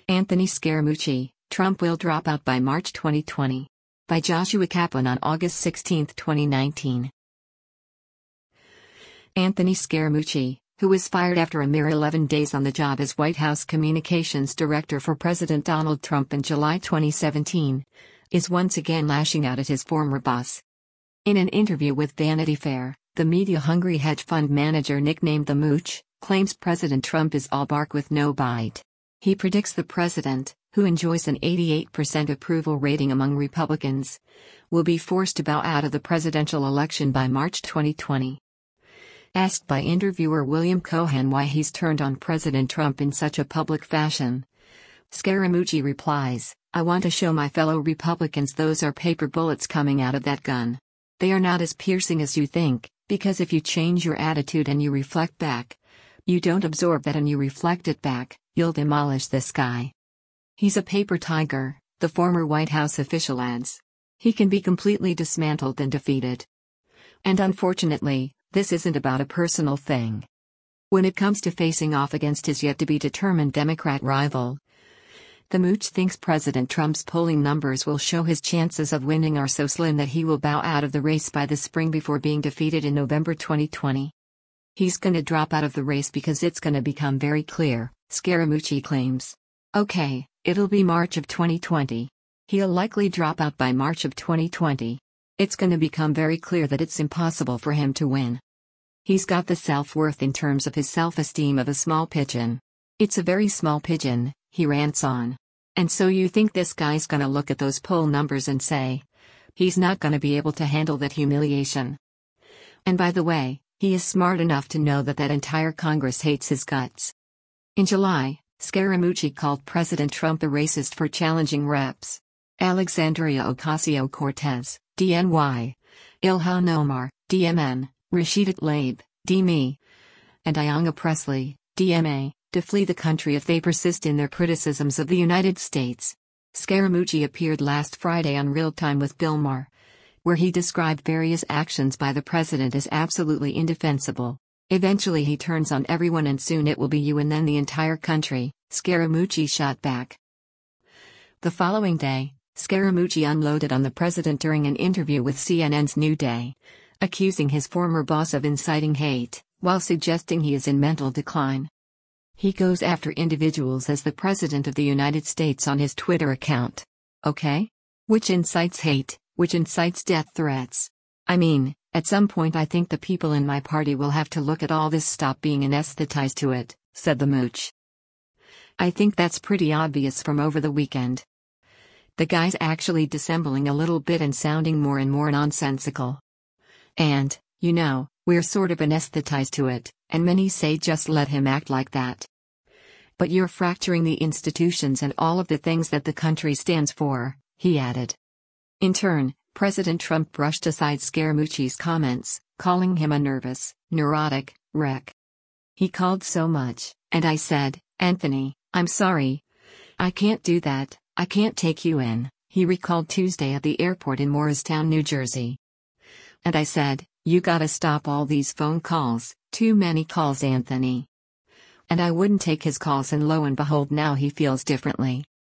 Anthony Scaramucci, Trump will drop out by March 2020. By Joshua Kaplan on August 16, 2019. Anthony Scaramucci, who was fired after a mere 11 days on the job as White House Communications Director for President Donald Trump in July 2017, is once again lashing out at his former boss. In an interview with Vanity Fair, the media-hungry hedge fund manager nicknamed the Mooch claims President Trump is all bark with no bite. He predicts the president, who enjoys an 88% approval rating among Republicans, will be forced to bow out of the presidential election by March 2020. Asked by interviewer William Cohen why he's turned on President Trump in such a public fashion, Scaramucci replies, "I want to show my fellow Republicans those are paper bullets coming out of that gun. They are not as piercing as you think, because if you change your attitude and you reflect back, you don't absorb that and you reflect it back, you'll demolish this guy. He's a paper tiger," the former White House official adds. "He can be completely dismantled and defeated. And unfortunately, this isn't about a personal thing. When it comes to facing off against his yet-to-be-determined Democrat rival, the Mooch thinks President Trump's polling numbers will show his chances of winning are so slim that he will bow out of the race by the spring before being defeated in November 2020. He's gonna drop out of the race because it's gonna become very clear," Scaramucci claims. "Okay, it'll be March of 2020. He'll likely drop out by March of 2020. It's gonna become very clear that it's impossible for him to win. He's got the self-worth in terms of his self-esteem of a small pigeon. It's a very small pigeon," he rants on. "And so you think this guy's gonna look at those poll numbers and say, he's not gonna be able to handle that humiliation. And by the way, he is smart enough to know that entire Congress hates his guts." In July, Scaramucci called President Trump a racist for challenging Reps. Alexandria Ocasio-Cortez, DNY, Ilhan Omar, DMN, Rashida Tlaib, DME, and Ayanna Pressley, DMA, to flee the country if they persist in their criticisms of the United States. Scaramucci appeared last Friday on Real Time with Bill Maher, where he described various actions by the president as absolutely indefensible. "Eventually he turns on everyone and soon it will be you and then the entire country," Scaramucci shot back. The following day, Scaramucci unloaded on the president during an interview with CNN's New Day, accusing his former boss of inciting hate, while suggesting he is in mental decline. He goes after individuals as the President of the United States on his Twitter account. Okay? Which incites hate, which incites death threats. I mean, at some point I think the people in my party will have to look at all this, stop being anesthetized to it," said the Mooch. "I think that's pretty obvious from over the weekend. The guy's actually dissembling a little bit and sounding more and more nonsensical. And, you know, we're sort of anesthetized to it, and many say just let him act like that. But you're fracturing the institutions and all of the things that the country stands for," he added. In turn, President Trump brushed aside Scaramucci's comments, calling him a nervous, neurotic wreck. "He called so much, and I said, 'Anthony, I'm sorry. I can't do that, I can't take you in,'" he recalled Tuesday at the airport in Morristown, New Jersey. "And I said, 'You gotta stop all these phone calls, too many calls, Anthony.' And I wouldn't take his calls, and lo and behold now he feels differently."